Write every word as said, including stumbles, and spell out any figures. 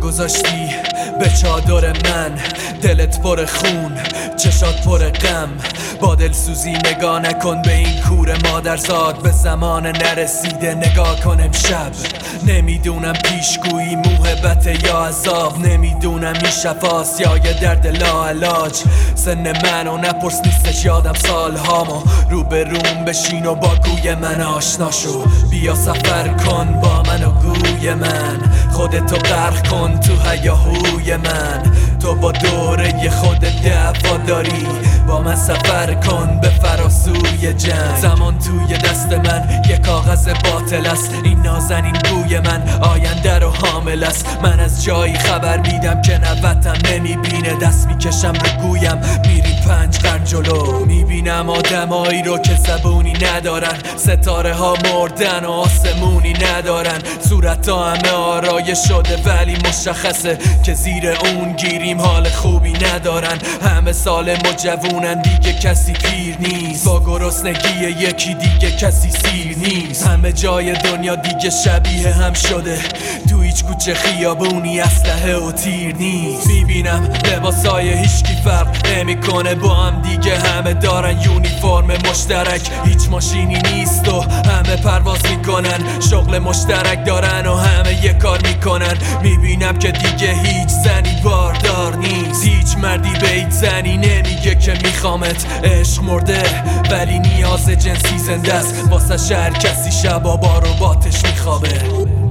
گذاشتی به چادر من، دلت پر خون چشات پر غم، با دلسوزی نگاه نکن به این کور مادرزاد، به زمان نرسیده نگاه کن امشب. نمیدونم پیشگویی موهبت یا عذاب، نمیدونم این شفاست یا یه درد لاعلاج. سن منو نپرس نیستش یادم سالهامو، رو به روم بشین و با گوی من آشنا شو، بیا سفر کن با من و گوی من، خودتو غرق کن تو هیاهوی من. تو با دوره خود دعوا داری، با من سفر کن به فراسوی جنگ. زمان توی دست من یه کاغذ باطل است، این نازنین بوی من آینده رو حامل است. من از جایی خبر میدم که نوتم نمیبینه، دست میکشم رو گویم میریم پنج قرن جلو. میبینم آدمایی رو که زبونی ندارن، ستاره ها مردن و آسمونی ندارن، صورت ها همه آرایش شده ولی مشخصه که زیر اون گیریم حال خوبی ندارن. همه سالم و جوونن دیگه کسی پیر نیست، با گرسنگی یکی دیگه کسی سیر نیست. همه جای دنیا دیگه شبیه هم شده، تو هیچ کوچه خیابونی اسلحه و تیر نیست. میبینم لباسای هیچکی فرق نمیکنه با هم دیگه، همه دارن یونیفرم مشترک، هیچ ماشینی نیست و همه پرواز میکنن، شغل مشترک دارن و همه یه کار میکنن. میبینم که دیگه هیچ زنی باردار نیست، هیچ مردی به هیچ زنی نمیگه که میخوامت. عشق مرده ولی نیاز جنسی زنده است، واسه شهر کسی شبا با رباتش میخوابه.